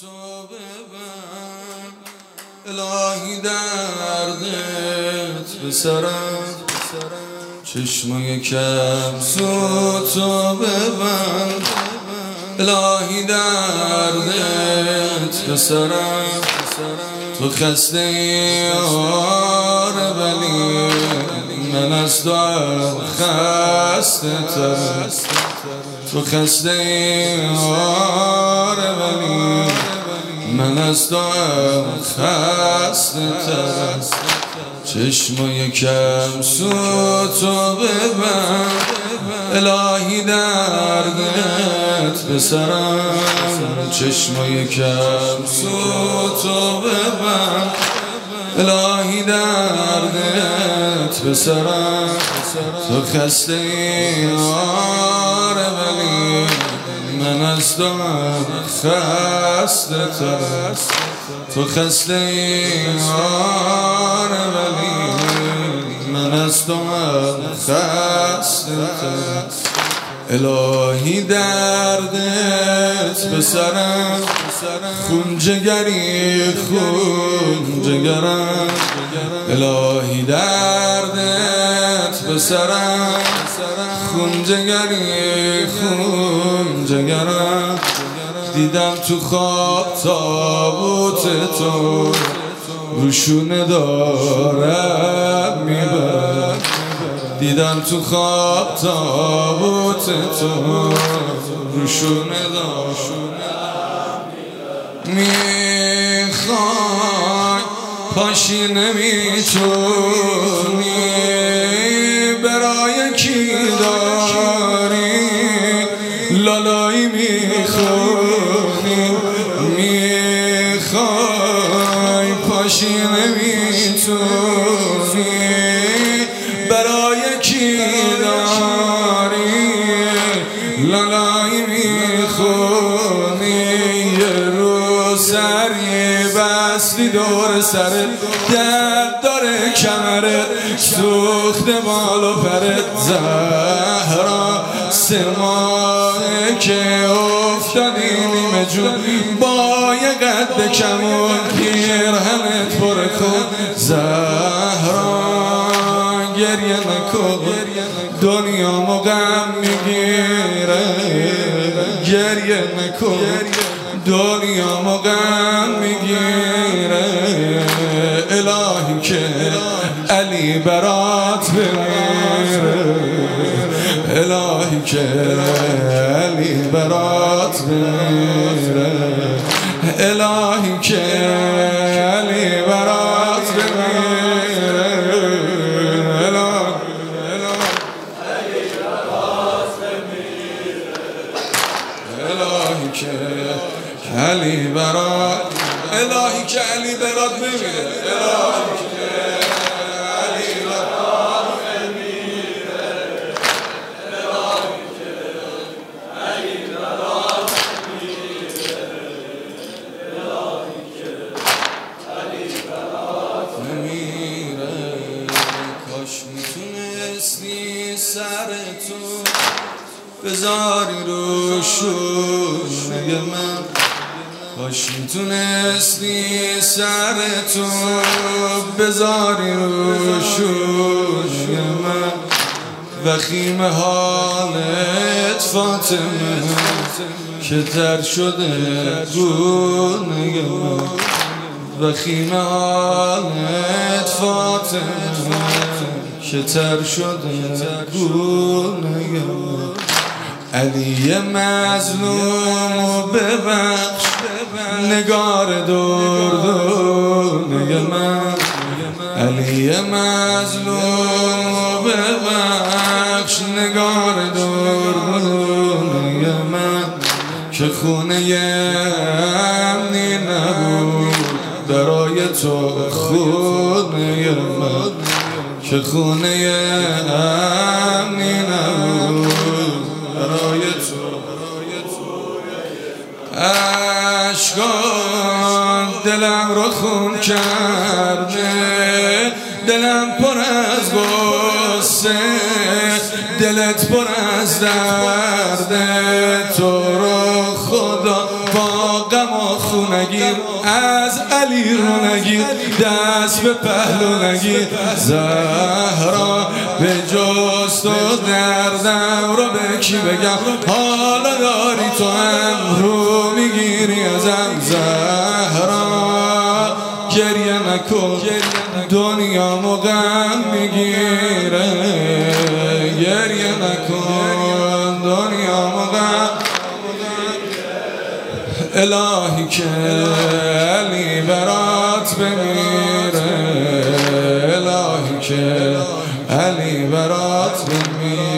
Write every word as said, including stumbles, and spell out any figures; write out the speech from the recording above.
تو ببن الهی دردت به سرم چشمای کم تو ببن الهی دردت به سرم تو خسته یاره ولی من از تو خسته ترم تو خسته یاره ولی من از تو خسته ترم چشمای کم سو تو ببن الهی دردت به سرم چشمای کم سو تو ببن الهی دردت به سرم تو خسته یاره ولی من از تو خسته ترم تو خسته یاره ولی من از تو خسته ترم الهی دردت به سرم خون جگری خون جگرم الهی دردت به سرم خون جگری خون جگرم دیدم تو خواب تابوت تو روشونه دارم میبرم دیدم تو خواب تابوت تو روشونه دارم میخوای پاشی نمیتونی برای کی داری لالایی میخونی میخوای پاشی نمیتونی برای کی داری لالایی میخونی یه روز سری بستی دور سرت درد داره کمرت سوخت مال و پرت زهرا سه ماهه که افتادی نیمه جون با یه قد کمون پیرهنت پر کن زهرا گریه نکن دنیا مغم میگیره گریه نکن دنیا مغم میگیره الهی که علی برات بمیره الهی که علی برات بمیره الهی که علی برات بمیره الهی که علی برات الهی که علی برات بمیره الهی که علی برات بمیره الهی که علی برات بمیره الهی که علی برات بمیره کاش میتونستی سر تو بذاری رو شونه من کاش میتونستی سر تو بذاری رو شونه من وخیم حالت فاطمه که تر شده گونه من وخیم حالت فاطمه که تر شده گونه من علی مظلوم ببخش نگار دردونه من علی مظلوم ببخش نگار دردونه من که خونه امنی نبود برای تو خونه من که خونه امنی نبود برای تو عشقان دلم رو خون کرده دلم پر از غصه دلت پر از درده تو رو خدا با غم و خون نگیر، از علی رو نگیر، دست به پهلو نگیر. زهرا به جز تو دردم رو به کی بگم؟ حالا داری تو هم رو میگیری ازم. زهرا گریه نکن، دنیا غم میگیره. گریه نکن، دنیا غم. الهی که علی برات بمیره، الهی که علی برات بمیره.